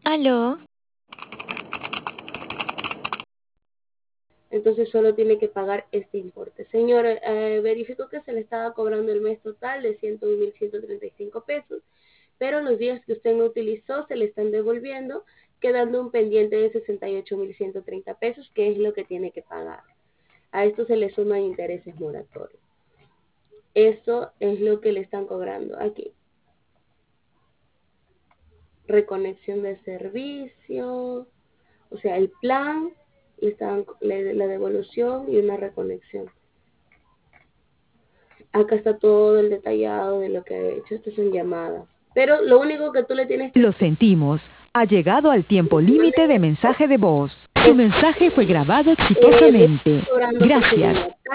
Aló, Entonces solo tiene que pagar este importe. Señor, verificó que se le estaba cobrando el mes total de 101.135 pesos, pero los días que usted no utilizó se le están devolviendo, quedando un pendiente de 68.130 pesos, que es lo que tiene que pagar. A esto se le suman intereses moratorios. Eso es lo que le están cobrando aquí. Reconexión de servicio, o sea, el plan, la devolución y una reconexión. Acá está todo el detallado de lo que ha hecho. Estas son llamadas. Pero lo único que tú le tienes que Lo sentimos. Ha llegado al tiempo límite de mensaje de voz. Su es, mensaje fue grabado le exitosamente. estoy cobrando por Gracias. seguridad.